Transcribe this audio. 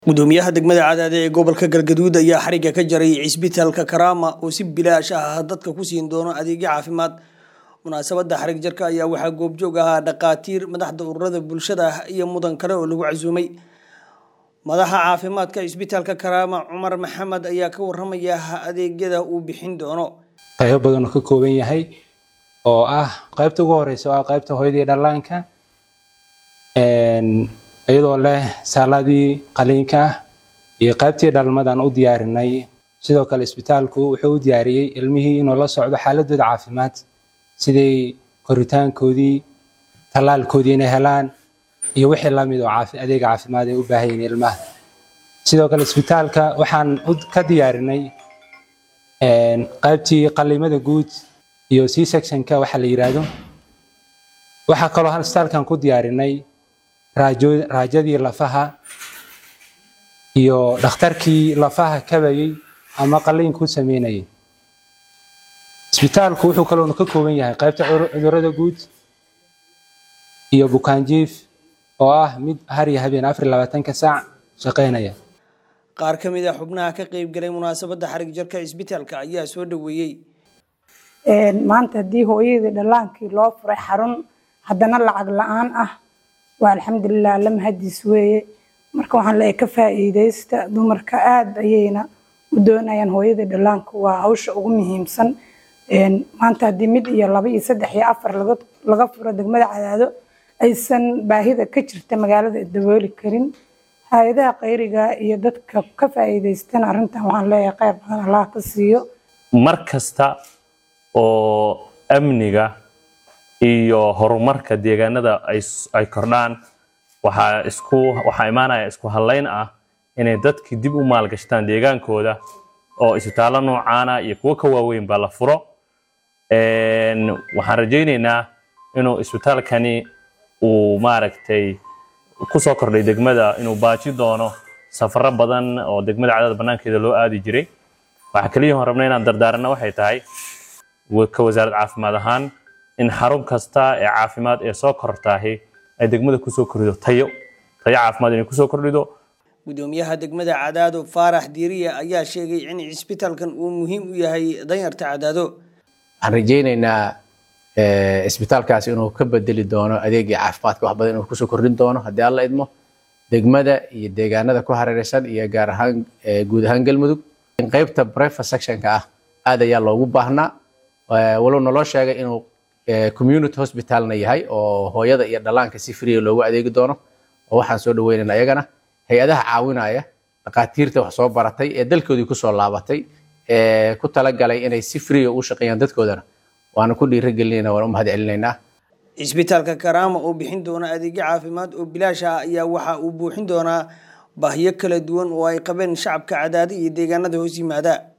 gudoomiyaha degmada Cadaade ee gobolka Galgaduud ayaa xariga ka jaray isbitaalka Karaama oo si bilaash ah dadka ku siin doono adeegyo caafimaad. Munaasabadda xarig jarka ayaa waxaa goobjoog ahaa dhaqaatiir, madaxda ururada bulshada iyo mudan kale oo lagu casuumay. Madaxa caafimaadka isbitaalka Karaama Cumar Maxamed ayaa ka warramaya adeegyada uu bixin doono. qaybo badan oo ka kooban yahay oo ah qaybta ugu horeysa waa qaybta hooyada iyo dhallaanka iyadoo leh saaladii qaliinka iyo qaybtii dhalmadan u diyaarinay. sidoo kale isbitaalku wuxuu u diyaariyay ilmihii inuu la socdo xaaladooda caafimaad sidii koritaankoodii, talaalkoodii inay helaan iyo wixii la mid oo adeeg caafimaad ay u baahan yihiin ilmaha. sidoo kale isbitaalka waxaan ka diyaarinay qaybtii qaliimada guud iyo C-sectionka waxa la yiraahdo. waxa kaloo isbitaalkan ku diyaarinay raajadii lafaha iyo dhakhtarkii lafaha kabayay ama qaliin ku sameynayay. isbitaalku wuxuu kaloo ka kooban yahay qaybta cudurrada guud iyo bukaanjiif oo ah mid har iyo habeen 24 saac shaqeynaya. qaar ka mid ah xubnaha ka qayb galay munaasabadda xarig jarka isbitaalka ayaa soo dhaweeyay. maanta hadii hooyada dhallaankii loo furay xarun haddana lacag la'aan ah waa alxamdulillah lama hadis weeye. marka waxaan leeyahay ka faa'iideysta dumarka aad ayayna u doonayaan hooyada dhallaanka waa hawsha ugu muhiimsan. maanta hadii mid iyo laba iyo saddex iyo afar laga furo degmada Cadaado aysan baahida ka jirta magaalada dabooli karin. hay'adaha qayriga iyo dadka ka faa'iideystaan arrintan waxaan leeyahay qayb badan Allah ka siiyo. markasta oo amniga iyo horumarka deegaanada ay kordhaan waxa imaanaya isku halayn ah inay dadkii dib u maalgashtaan deegaankooda oo isbitaallo noocaana iyo kuwa ka waaweyn ba la furo. waxaan rajaynaynaa inuu isbitaalkani uu maaragtay ku soo kordhay degmada inuu baaji doono safarro badan oo degmada Cadaad banaankeeda loo aadi jiray. waxa kaliya oo rabnaa inaan dardaaranno waxay tahay ka wasaaradda caafimaad ahaan in xarun kasta ee caafimaad ee soo kortaahay ay degmada ku soo kordhido tayo caafimaad inay ku soo kordhido. gudoomiyaha degmada Cadaado Faarax Diiriye ayaa sheegay in isbitaalkan uu muhiim u yahay danyarta Cadaado. waxaan rajaynaynaa isbitaalkaas inuu ka bedeli doono adeegga caafimaadka wax badan inuu ku soo kordhin doono haddii Alla idmo degmada iyo deegaanada ku hareeraysan iyo gaar ahaan guud ahaan Galmudug. in qaybta breakfast sectionka ah aad ayaa loogu baahnaa walow naloo sheegay inuu community hospitalna yahay oo hooyada iyo dhallaanka si free loogu adeegi doono. oo waxaan soo dhaweynaynaa ayagana hay'adaha caawinaya dhaqaatiirta wax soo baratay ee dalkoodii ku soo laabatay ku talagalay inay si free u shaqeeyaan dadkoodana waana ku dhiirigelinaynaa waan u mahadcelinaynaa. isbitaalka Karaama oo bixin doona adeegyo caafimaad oo bilaash ah ayaa waxa uu buuxin doonaa baahiyo kala duwan oo ay qabeen shacabka Cadaade iyo deegaanada hoos yimaada.